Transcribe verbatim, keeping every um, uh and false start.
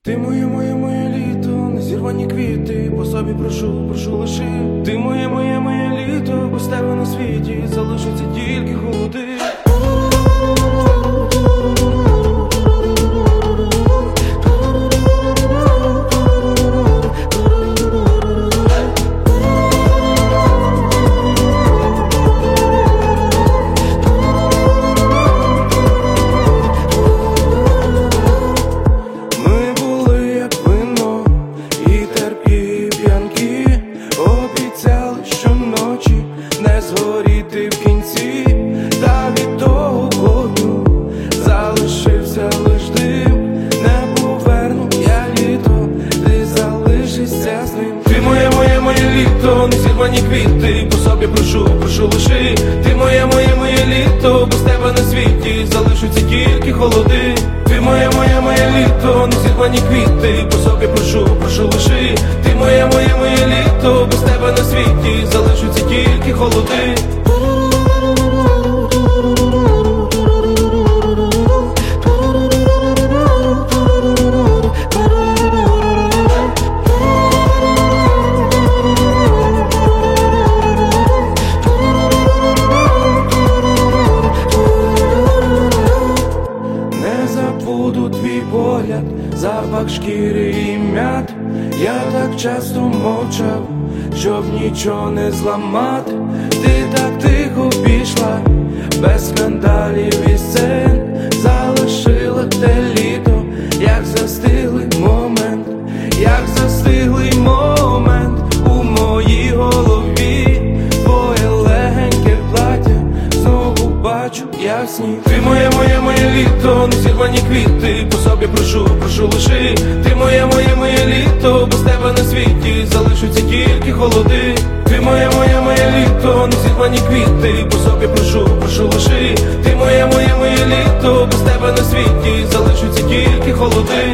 Ти моє, моє, моє літо, незірвані квіти, по собі прошу, прошу лиши. Ти моє, моє, моє літо, без тебе на світі залишиться тільки холоди. Не згоріти в кінці, та від того вогню залишився лиш дим. Не поверну я літо, ти залишишся з ним. Ти моє, моє, моє літо, незірвані квіти, по собі прошу, прошу лиши. Ти моє, моє, моє літо, без тебе на світі залишаться тільки холоди. Ти моє, моє, моє літо, незірвані квіти, по собі прошу, прошу лиши. Ти моє, моє, моє літо, без тебе на світі залишаться тільки холоди. Буду твій погляд, запах шкіри і м'ят. Я так часто мовчав, щоб нічого не зламати. Ти так тихо пішла, без скандалів і сцен. Залишила те літо, як застиглий момент, як застиглий момент у моїй голові. Твоє легеньке плаття знову бачу, як сніг. Ти моє, моє, моє літо, незірвані квіти, по собі прошу, прошу лиши. Ти моє, моє, моє літо, без тебе на світі залишаться тільки холоди. Ти моє, моє, моє літо, незірвані квіти, по собі прошу, прошу лиши. Ти моє, моє, моє літо, без тебе на світі залишаться тільки холоди.